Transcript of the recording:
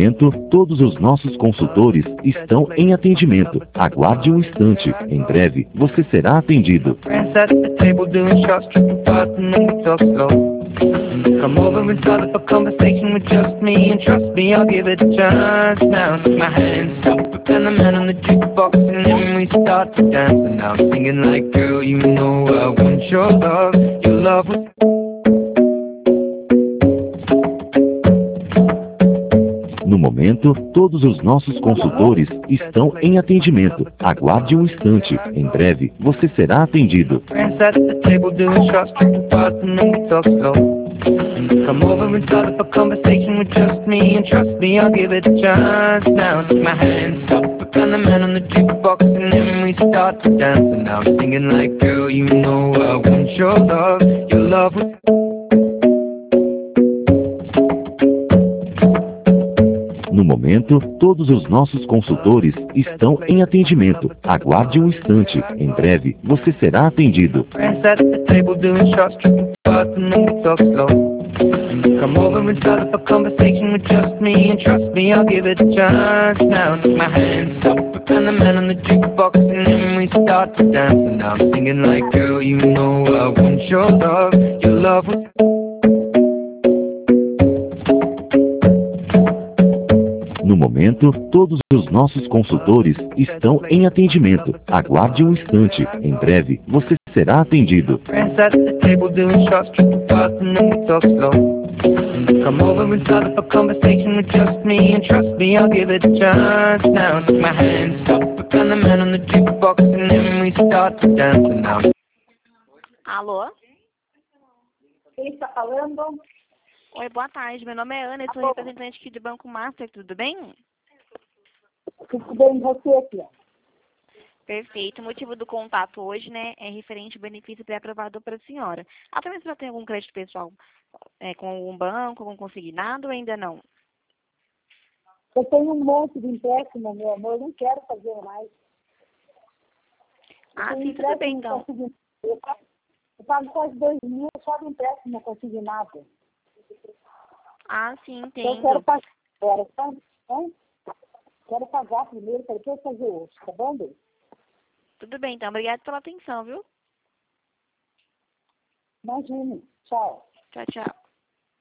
momento, todos os nossos consultores estão em atendimento. Aguarde um instante. Em breve, você será atendido. Come over and start up a conversation with just me, and trust me, I'll give it a chance. Now take my hand, stop it, and the man on the jukebox, and then we start to dance. And now I'm singing like, girl, you know I want your love. Your love was... No momento, todos os nossos consultores estão em atendimento. Aguarde um instante. Em breve, você será atendido. Come over and start up a conversation with just me, and trust me, I'll give it a chance. Now take my hand, stop it, and the man on the jukebox, and then we start to dance. And now I'm singing like, girl, you know I want your love. Your love was... No momento, todos os nossos consultores estão em atendimento. Aguarde um instante. Em breve, você será atendido. Come over and start up a conversation with just me, and trust me, I'll give it a chance. Now take my hand, stop it, and the man on the jukebox, and then we start to dance. And now I'm singing like, girl, you know I want your love. Your love was... No momento, todos os nossos consultores estão em atendimento. Aguarde um instante. Em breve, você será atendido. Come over and start up a conversation with just me, and trust me, I'll give it a chance. Now take my hand, stop it, and the man on the jukebox, and then we start to dance. And now... Alô? Quem está falando? Oi, boa tarde. Meu nome é Ana, eu sou representante aqui do Banco Master, tudo bem? Tudo bem, você aqui, ó. Perfeito. O motivo do contato hoje, né, é referente ao benefício pré-aprovado para a senhora. Atualmente você já tem algum crédito pessoal com algum banco, algum consignado ou ainda não? Eu tenho um monte de empréstimo, meu amor, eu não quero fazer mais. Sim, tudo bem, então. Eu pago quase 2.000 só de empréstimo consignado. Sim, Então, entendo. eu quero pagar agora, sabe? Quero pagar primeiro, para depois fazer hoje, tá bom, Deus? Tudo bem, então. Obrigada pela atenção, viu? Imagine. Tchau. Tchau, tchau.